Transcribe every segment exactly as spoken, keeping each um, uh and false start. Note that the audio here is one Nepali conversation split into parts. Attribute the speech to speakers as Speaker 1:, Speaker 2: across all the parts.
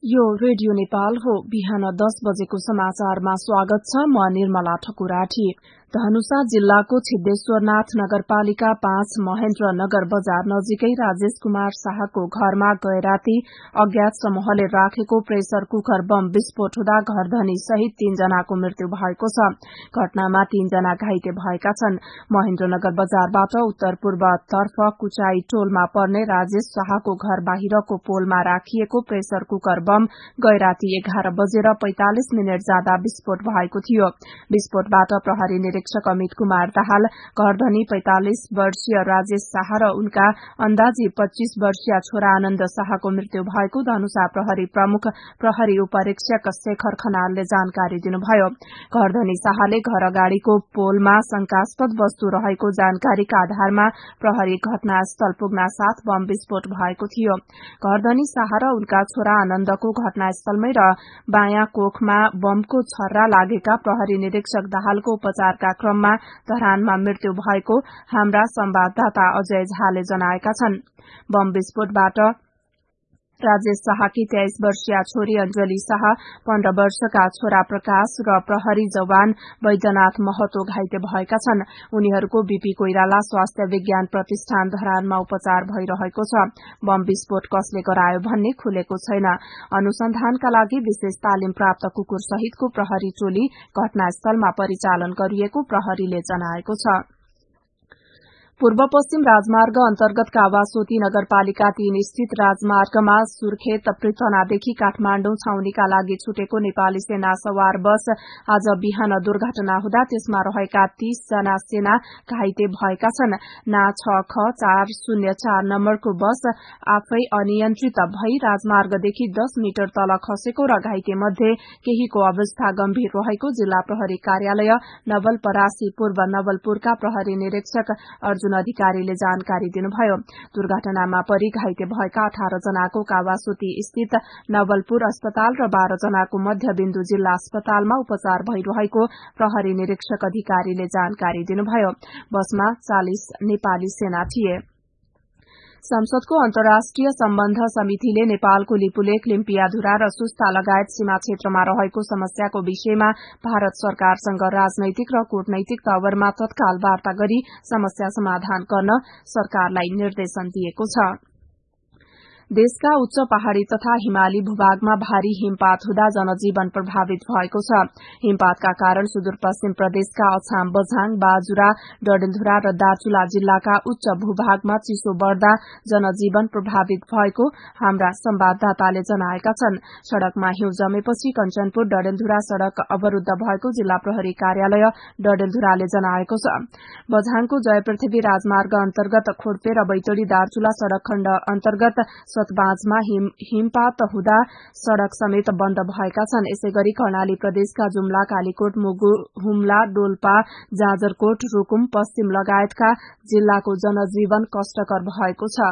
Speaker 1: यो रेडियो नेपाल हो। बिहान दस बजेको समाचारमा स्वागत छ। म निर्मला ठकुराठी। धनुषा जिल्लाको सिद्धेश्वरनाथ नगरपालिका पाँच महेन्द्र नगर बजार नजिकै राजेश कुमार शाहको घरमा गएराती अज्ञात समूहले राखेको प्रेसर कुकर बम विस्फोट हुँदा घरधनी सहित तीनजनाको मृत्यु भएको छ। घटनामा तीनजना घाइते भएका छन्। महेन्द्रनगर बजारबाट उत्तर पूर्व तर्फ कुचाई टोलमा पर्ने राजेश शाहको घर बाहिरको पोलमा राखिएको प्रेसर कुकर बम गएराती एघार बजेर पैंतालिस मिनट जाँदा विस्फोट भएको थियो। विस्फोटबाट प्रहरी निरीक्षक अमित कुमार दाहाल, घरधनी पैंतालिस वर्षीय राजेश शाह र उनका अन्दाजी पच्चीस वर्षीय छोरा आनन्द शाहको मृत्यु भएको धनुषा प्रहरी प्रमुख प्रहरी उपरीक्षक शेखर खनालले जानकारी दिनुभयो। घरधनी शाहले घर अगाडिको पोलमा शंकास्पद वस्तु रहेको जानकारीका आधारमा प्रहरी घटनास्थल पुग्न साथ बम विस्फोट भएको थियो। घरधनी शाह र उनका छोरा आनन्दको घटनास्थलमै र बायाँ कोखमा बमको छर्रा लागेका प्रहरी निरीक्षक दाहालको उपचारका क्रममा धरानमा मृत्यु भएको हाम्रा संवाददाता अजय झाले जनाएका छन्। बम विस्फोटबाट राजेश शाहकी तेइस वर्षीय छोरी अंजली शाह, पन्ध्र वर्षका छोरा प्रकाश र प्रहरी जवान वैद्यनाथ महतो घाइते भएका छन्। उनीहरूको बीपी कोइराला स्वास्थ्य विज्ञान प्रतिष्ठान धरानमा उपचार भइरहेको छ। बम विस्फोट कसले गरायो भन्ने खुलेको छैन। अनुसन्धानका लागि विशेष तालिम प्राप्त कुकुर सहितको प्रहरी टोली घटनास्थलमा परिचालन गरिएको प्रहरीले जनाएको छ। पूर्व पश्चिम राजमार्ग अन्तर्गत कावासोती नगरपालिका तीन स्थित राजमार्गमा सुर्खेत पृथनादेखि काठमाण्डु छाउनीका लागि छुटेको नेपाली सेना सवार बस आज बिहान दुर्घटना हुँदा त्यसमा रहेका तीस जना सेना घाइते भएका छन्। ना छ ख चार शून्य चार नम्बरको बस आफै अनियन्त्रित भई राजमार्गदेखि दस मिटर तल खसेको र घाइते मध्ये केहीको अवस्था गम्भीर रहेको जिल्ला प्रहरी कार्यालय नवलपरासी पूर्व नवलपुरका प्रहरी निरीक्षक अर्जुन अधिकारीले जानकारी दिनुभयो। दुर्घटनामा परि घाइते भएका अठार जनाको कावासोती स्थित नवलपुर अस्पताल र बाह्र जनाको मध्यबिन्दु जिल्ला अस्पतालमा उपचार भइरहेको प्रहरी निरीक्षक अधिकारीले जानकारी दिनुभयो। बसमा चालिस नेपाली सेना थिए। संसदको अन्तर्राष्ट्रिय सम्बन्ध समितिले नेपालको लिपुलेख, लिम्पियाधुरा र सुस्ता लगायत सीमा क्षेत्रमा रहेको समस्याको विषयमा भारत सरकारसँग राजनैतिक र कूटनैतिक तवरमा तत्काल वार्ता गरी समस्या समाधान गर्न सरकारलाई निर्देशन दिएको छ। देशका उच्च पहाड़ी तथा हिमाली भूभागमा भारी हिमपात हुँदा जनजीवन प्रभावित भएको छ। हिमपातका कारण सुदूरपश्चिम प्रदेशका अछाम, बझाङ, बाजुरा, डडेलधुरा र दार्चुला जिल्लाका उच्च भूभागमा चिसो बढ़दा जनजीवन प्रभावित भएको हाम्रा संवाददाताले जनाएका छन्। सड़कमा हिउँ जमेपछि कञ्चनपुर डडेलधुरा सड़क अवरूद्ध भएको जिल्ला प्रहरी कार्यालय डडेलधुराले जनाएको छ। बझाङको जयपृथ्वी राजमार्ग अन्तर्गत खोडपे र बैतडी दार्चुला सड़क खण्ड अन्तर्गत सतबाजमा हिम, हिमपात हुँदा सड़क समेत बन्द भएका छन्। यसैगरी कर्णाली प्रदेशका जुम्ला, कालीकोट, मुगु, हुम्ला, डोल्पा, जाजरकोट, रुकुम, पश्चिम लगायतका जिल्लाको जनजीवन कष्टकर भएको छ।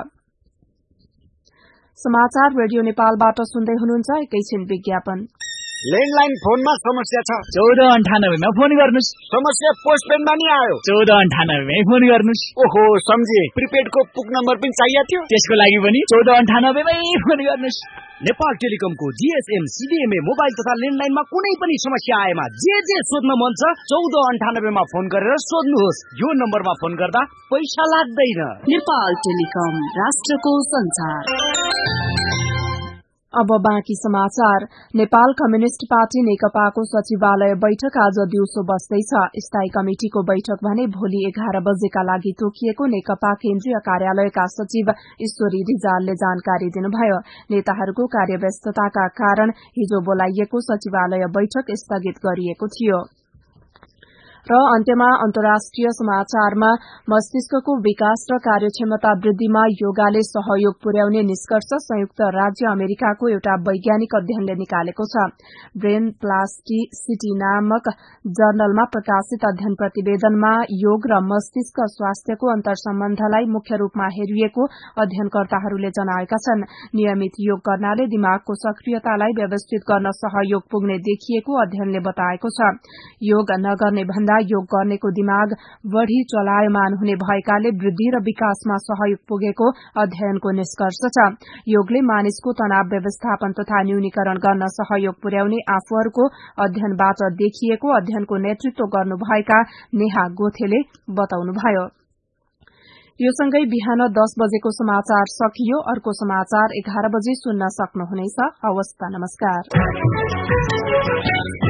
Speaker 1: समाचार रेडियो नेपालबाट सुन्दै हुनुहुन्छ। एकैछिन विज्ञापन।
Speaker 2: ल्यान्डलाइन फोनमा समस्या छ,
Speaker 3: चौध अन्ठानब्बेमा फोन गर्नुहोस्।
Speaker 2: समस्या पोस्टपेडमा नि आयो,
Speaker 3: चौध अन्ठानब्बेमै फोन गर्नुहोस्।
Speaker 2: ओहो सम्झे, प्रिपेडको पुक नम्बर पनि चाहिएको थियो,
Speaker 3: त्यसको लागि पनि चौध अन्ठानब्बेमै फोन गर्नुहोस्।
Speaker 2: नेपाल टेलिकमको जीएसएम, सीडीएमए, मोबाइल तथा ल्यान्डलाइनमा कुनै पनि समस्या आएमा जे जे सोध्न मन छ चौध अन्ठानब्बेमा फोन गरेर सोध्नुहोस्। यो नम्बरमा फोन गर्दा पैसा लाग्दैन।
Speaker 4: नेपाल टेलिकम, राष्ट्रको संचार।
Speaker 1: अब बाँकी समाचार। नेपाल कम्युनिष्ट पार्टी नेकपाको सचिवालय बैठक आज दिउँसो बस्दैछ। स्थायी कमिटिको बैठक भने भोलि एघार बजेका लागि तोकिएको नेकपा केन्द्रीय कार्यालयका सचिव ईश्वरी रिजालले जानकारी दिनुभयो। नेताहरूको कार्यव्यस्तताका कारण हिजो बोलाइएको सचिवालय बैठक स्थगित गरिएको थियो। र अन्त्यमा अन्तर्राष्ट्रिय समाचारमा मस्तिष्कको विकास र कार्यक्षमता वृद्धिमा योगाले सहयोग पुर्याउने निष्कर्ष संयुक्त राज्य अमेरिकाको एउटा वैज्ञानिक अध्ययनले निकालेको छ। ब्रेन प्लास्टिसिटी नामक जर्नलमा प्रकाशित अध्ययन प्रतिवेदनमा योग र मस्तिष्क स्वास्थ्यको अन्तर्सम्बन्धलाई मुख्य रूपमा हेरिएको अध्ययनकर्ताहरूले जनाएका छन्। नियमित योग गर्नाले दिमागको सक्रियतालाई व्यवस्थित गर्न सहयोग पुग्ने देखिएको अध्ययनले बताएको छ। योग नगर्ने भन्दा बेला योग गर्नेको दिमाग बढ़ी चलायमान हुने भएकाले वृद्धि र विकासमा सहयोग पुगेको अध्ययनको निष्कर्ष छ। योगले मानिसको तनाव व्यवस्थापन तथा न्यूनीकरण गर्न सहयोग पुर्याउने आफूहरूको अध्ययनबाट देखिएको अध्ययनको नेतृत्व गर्नुभएका नेहा गोथेले बताउनुभयो। यो सँगै बिहान दस बजेको समाचार सकियो। अर्को समाचार एघार बजे सुन्न सक्नुहुनेछ। हवस् त, नमस्कार।